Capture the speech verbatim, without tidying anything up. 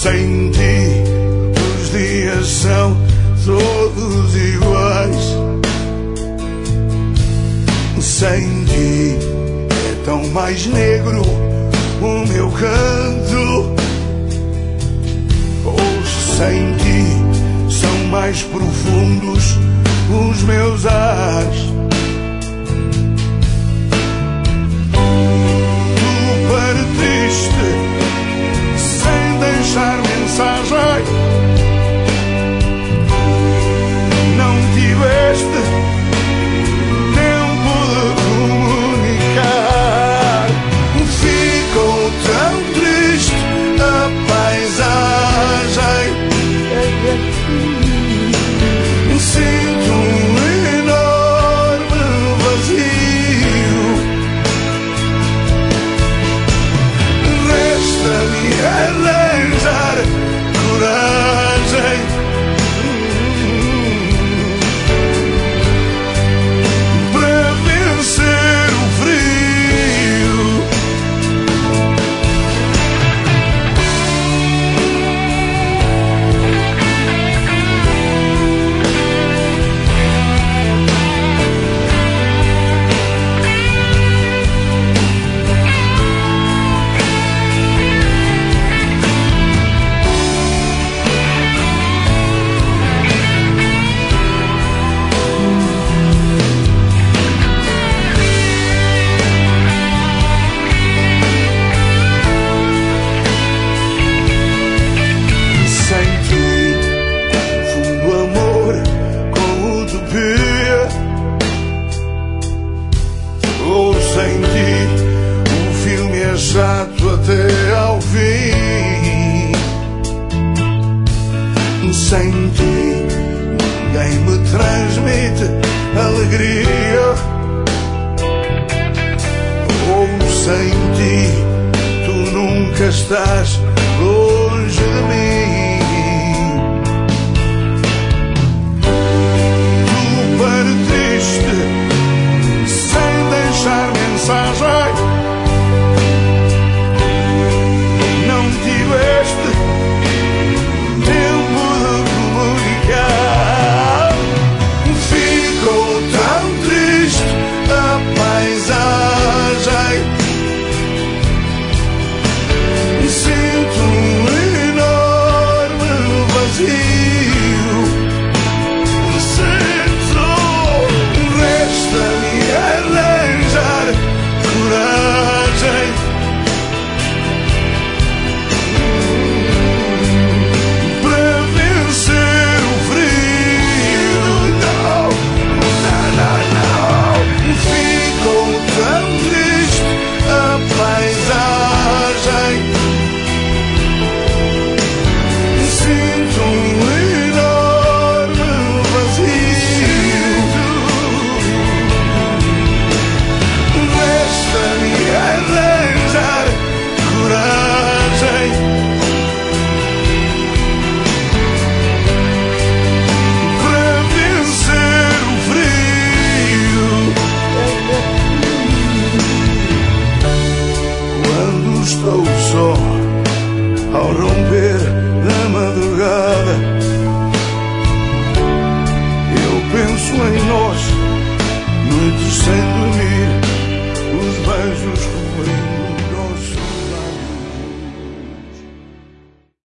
Sem ti os dias são todos iguais. Sem ti é tão mais negro o meu canto. Ou sem ti são mais profundos os meus ares. Tu partiste sem deixar mensagem. Não tiveste tempo de comunicar. Ficou tão triste a paisagem. Sinto um enorme vazio. Resta-me arranjar coragem para vencer o frio. Ou sem ti o filme é chato até ao fim. Sem ti ninguém me transmite alegria. Ou sem ti tu nunca estás longe de mim. Tu partiste